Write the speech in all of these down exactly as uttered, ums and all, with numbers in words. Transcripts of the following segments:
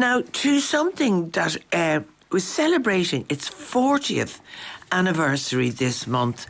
Now, to something that uh, was celebrating its fortieth anniversary this month,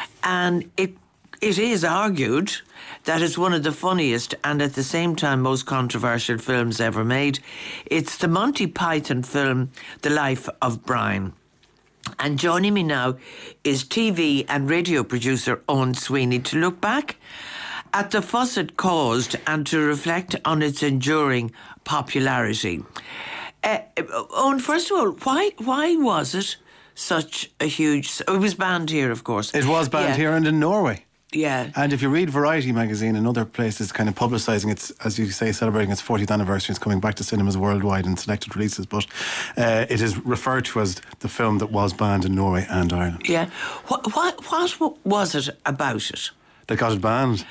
and it it is argued that it's one of the funniest and at the same time most controversial films ever made. It's the Monty Python film, The Life of Brian. And joining me now is T V and radio producer Owen Sweeney to look back at the fuss it caused and to reflect on its enduring popularity. Uh, Owen, first of all, why why was it such a huge... It was banned here, of course. It was banned yeah. here and in Norway. Yeah. And if you read Variety magazine and other places kind of publicising its, as you say, celebrating its fortieth anniversary, it's coming back to cinemas worldwide in selected releases, but uh, it is referred to as the film that was banned in Norway and Ireland. Yeah. What, what, what was it about it that got it banned?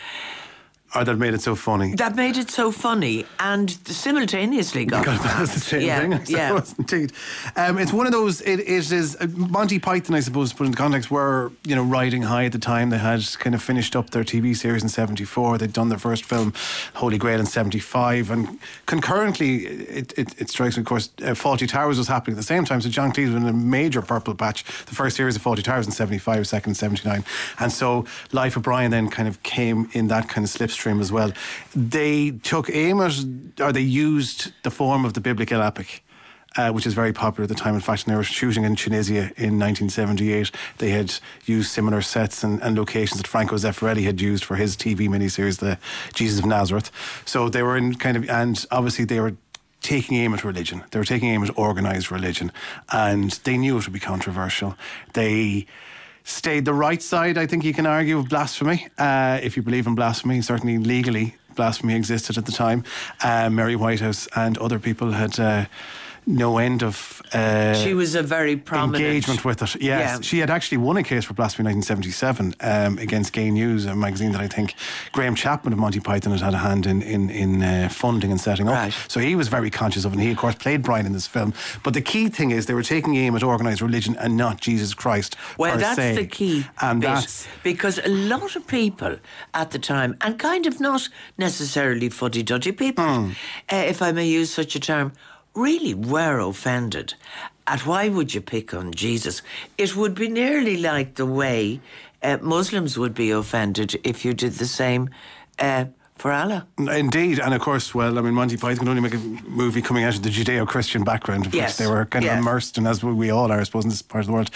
Or that made it so funny? That made it so funny and simultaneously got it banned. That's the same yeah, thing, I suppose, yeah. indeed. Um, it's one of those, it, it is, uh, Monty Python, I suppose, to put into context, were, you know, riding high at the time. They had kind of finished up their T V series in seventy-four. They'd done their first film, Holy Grail, in seventy-five. And concurrently, it, it, it strikes me, of course, uh, Fawlty Towers was happening at the same time. So John Cleese was in a major purple patch. The first series of Fawlty Towers in seventy-five, second in seventy-nine. And so Life of Brian then kind of came in that kind of slipstream as well. They took aim at, or they used the form of the biblical epic, uh, which is very popular at the time. In fact, when they were shooting in Tunisia in nineteen seventy-eight, they had used similar sets and, and locations that Franco Zeffirelli had used for his T V miniseries, The Jesus of Nazareth. So they were in kind of, and obviously they were taking aim at religion. They were taking aim at organised religion, and they knew it would be controversial. They stayed the right side, I think you can argue, of blasphemy. Uh, if you believe in blasphemy, certainly legally, blasphemy existed at the time. Uh, Mary Whitehouse and other people had uh, no end of uh, she was a very prominent engagement with it. Yes, yeah. She had actually won a case for blasphemy in nineteen seventy-seven um, against Gay News, a magazine that I think Graham Chapman of Monty Python had had a hand in in, in uh, funding and setting up. Right. So he was very conscious of it, and he of course played Brian in this film. But the key thing is they were taking aim at organised religion and not Jesus Christ. Well, per that's se. the key and bit, that's because a lot of people at the time, and kind of not necessarily fuddy-duddy people, mm. uh, if I may use such a term, really were offended at why would you pick on Jesus. It would be nearly like the way uh, Muslims would be offended if you did the same uh, for Allah. Indeed, and of course, well, I mean, Monty Python could only make a movie coming out of the Judeo-Christian background, of yes. which they were kind yeah. of immersed in, as we all are, I suppose, in this part of the world.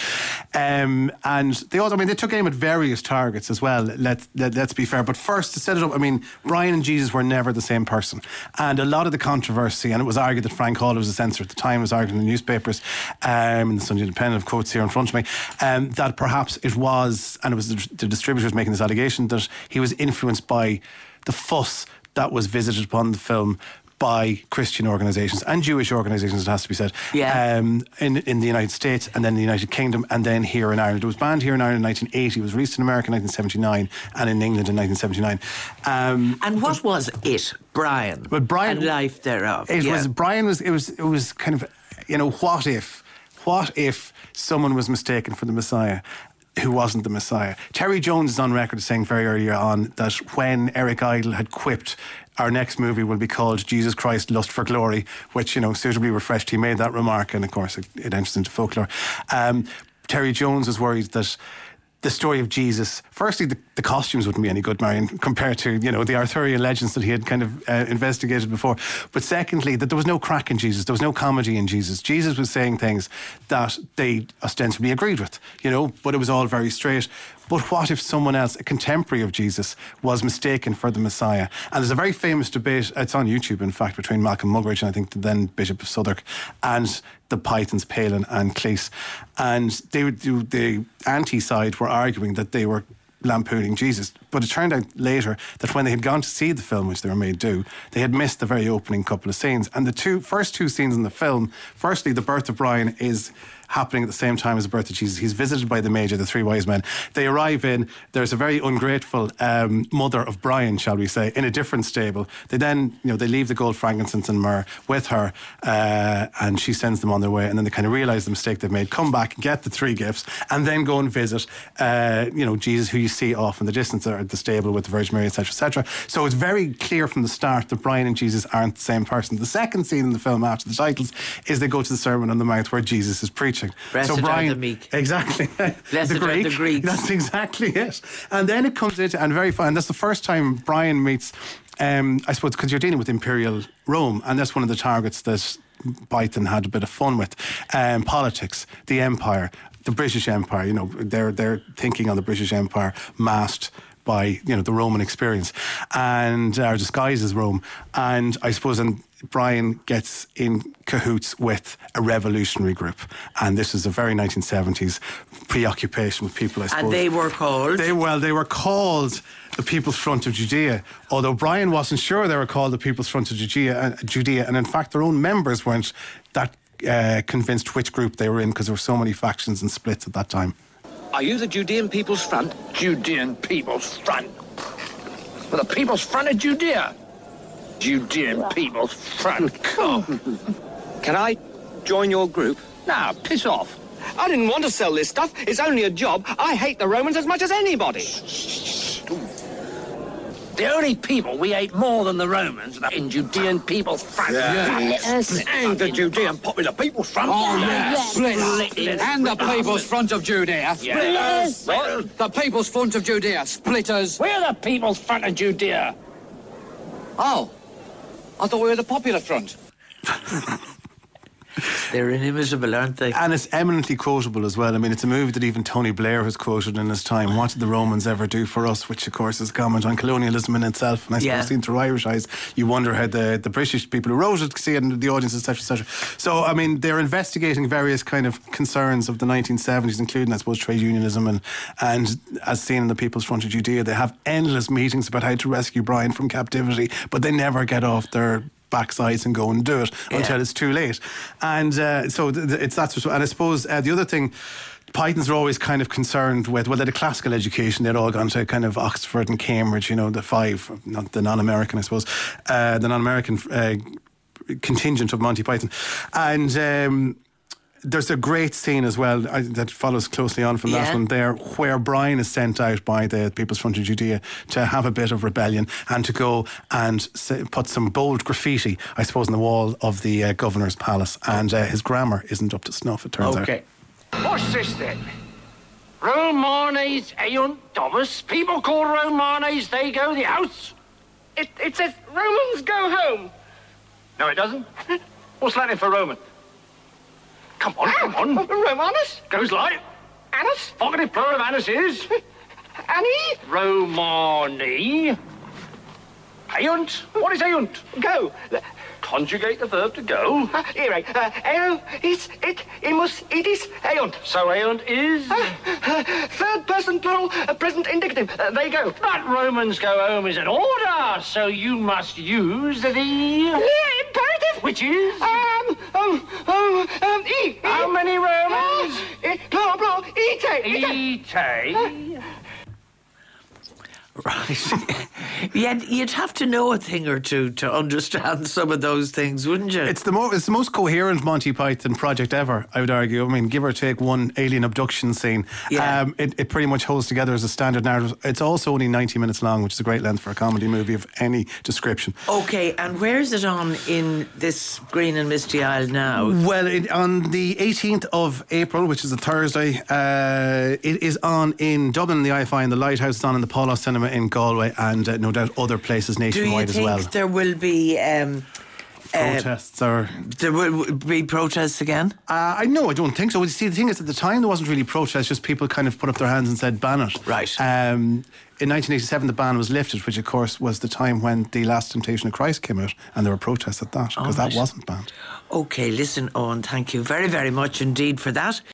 Um, and they also, I mean, they took aim at various targets as well, let, let, let's be fair. But first, to set it up, I mean, Brian and Jesus were never the same person. And a lot of the controversy, and it was argued that Frank Hall was a censor at the time, was argued in the newspapers, um, in the Sunday Independent, of quotes here in front of me, um, that perhaps it was, and it was the, the distributors making this allegation, that he was influenced by the fuss that was visited upon the film by Christian organisations and Jewish organisations, it has to be said, yeah. um, in, in the United States and then the United Kingdom and then here in Ireland. It was banned here in Ireland in nineteen eighty, it was released in America in nineteen seventy-nine and in England in nineteen seventy-nine. Um, and what was it, Brian? But Brian, and life thereof. It yeah. was, Brian was, it was, it was kind of, you know, what if, what if someone was mistaken for the Messiah who wasn't the Messiah? Terry Jones is on record saying very earlier on that when Eric Idle had quipped, our next movie will be called Jesus Christ, Lust for Glory, which, you know, suitably refreshed, he made that remark, and of course it, it enters into folklore. Um, Terry Jones was worried that the story of Jesus, firstly, the, the costumes wouldn't be any good, Marion, compared to, you know, the Arthurian legends that he had kind of uh, investigated before. But secondly, that there was no crack in Jesus, there was no comedy in Jesus. Jesus was saying things that they ostensibly agreed with, you know, but it was all very straight. But what if someone else, a contemporary of Jesus, was mistaken for the Messiah? And there's a very famous debate, it's on YouTube in fact, between Malcolm Muggeridge and I think the then Bishop of Southwark and the Pythons, Palin and Cleese. And they would do, the anti-side were arguing that they were lampooning Jesus. But it turned out later that when they had gone to see the film, which they were made do, they had missed the very opening couple of scenes. And the two first two scenes in the film, firstly, the birth of Brian is happening at the same time as the birth of Jesus. He's visited by the Magi, the three wise men. They arrive in, there's a very ungrateful um, mother of Brian, shall we say, in a different stable. They then, you know, they leave the gold, frankincense and myrrh with her, uh, and she sends them on their way, and then they kind of realise the mistake they've made, come back and get the three gifts, and then go and visit, uh, you know, Jesus, who you see off in the distance at the stable with the Virgin Mary, et cetera, et cetera. So it's very clear from the start that Brian and Jesus aren't the same person. The second scene in the film after the titles is they go to the Sermon on the Mount where Jesus is preaching. Blessed so Brian, are the meek. Exactly. Blessed the Greek, are the Greeks. That's exactly it. And then it comes into, and very fun, and that's the first time Brian meets, um, I suppose, because you're dealing with Imperial Rome, and that's one of the targets that Python had a bit of fun with. Um, politics, the Empire, the British Empire, you know, they're, they're thinking on the British Empire masked by, you know, the Roman experience, and our disguise as Rome. And I suppose, and Brian gets in cahoots with a revolutionary group, and this is a very nineteen seventies preoccupation with people, I suppose. And they were called? They, well, they were called the People's Front of Judea, although Brian wasn't sure they were called the People's Front of Judea, uh, Judea and in fact their own members weren't that uh, convinced which group they were in, because there were so many factions and splits at that time. Are you the Judean People's Front? Judean People's Front? Well, the People's Front of Judea. Judean People's Front. Come. Can I join your group? Now, piss off. I didn't want to sell this stuff. It's only a job. I hate the Romans as much as anybody. The only people we hate more than the Romans are in Judean People's Front. Yeah. Yes. And the Judean Popular People's Front. Oh, yes. Split. And the People's Front of Judea. Yes. What? The People's Front of Judea. Splitters. We're the People's Front of Judea. Oh. I thought we were the Popular Front. They're inimitable, aren't they? And it's eminently quotable as well. I mean, it's a movie that even Tony Blair has quoted in his time. What did the Romans ever do for us? Which, of course, is a comment on colonialism in itself. And I suppose, Yeah. seen through Irish eyes, you wonder how the, the British people who wrote it see it in the audience, et cetera, et cetera. So, I mean, they're investigating various kind of concerns of the nineteen seventies, including, I suppose, trade unionism. And, and as seen in the People's Front of Judea, they have endless meetings about how to rescue Brian from captivity, but they never get off their backsides and go and do it Yeah. until it's too late. And uh, so th- th- it's that's what, and I suppose uh, the other thing, Pythons are always kind of concerned with, well, they had a classical education, they'd all gone to kind of Oxford and Cambridge, you know, the five, not the non-American, I suppose, uh, the non-American uh, contingent of Monty Python. And um, there's a great scene as well uh, that follows closely on from that Yeah. one there, where Brian is sent out by the People's Front of Judea to have a bit of rebellion and to go and say, put some bold graffiti, I suppose, on the wall of the uh, governor's palace. And uh, his grammar isn't up to snuff, it turns out. Okay. What's this then? Romanes eunt Domus. People call Romanes, they go the house. It, it says Romans go home. No, it doesn't. What's Latin for Roman? Come on, come on. Romanus? Goes like. Annus? Vocative plural of anus is. Annie? Romani. Eunt. What is eunt? Go. Conjugate the verb to go. Uh, here, uh, eo, is, it, imus, idis, eunt. So eunt is. Uh, uh, third person plural, uh, present indicative. Uh, they go. But Romans go home is an order, so you must use the. Yeah, imperative. Which is. Um, um, um, um, e. How many Romans? Uh, e, plural, plural, ite. Ite. Right. Yet you'd have to know a thing or two to understand some of those things, wouldn't you? It's the, mo- it's the most coherent Monty Python project ever, I would argue. I mean, give or take one alien abduction scene. Yeah. Um, it, it pretty much holds together as a standard narrative. It's also only ninety minutes long, which is a great length for a comedy movie of any description. Okay, and where is it on in this Green and Misty Isle now? Well, it, on the eighteenth of April, which is a Thursday, uh, it is on in Dublin, the I F I, and the Lighthouse. It's on in the Paula Cinema in Galway, and uh, no doubt other places Do you nationwide as think well. there will be um, Protests uh, or there will be protests again? Uh, I no, I don't think so. You see, the thing is, at the time there wasn't really protests; just people kind of put up their hands and said, "Ban it." Right. Um, in nineteen eighty-seven, the ban was lifted, which of course was the time when The Last Temptation of Christ came out, and there were protests at that because Oh, right. that wasn't banned. Okay, listen, Owen, thank you very, very much indeed for that.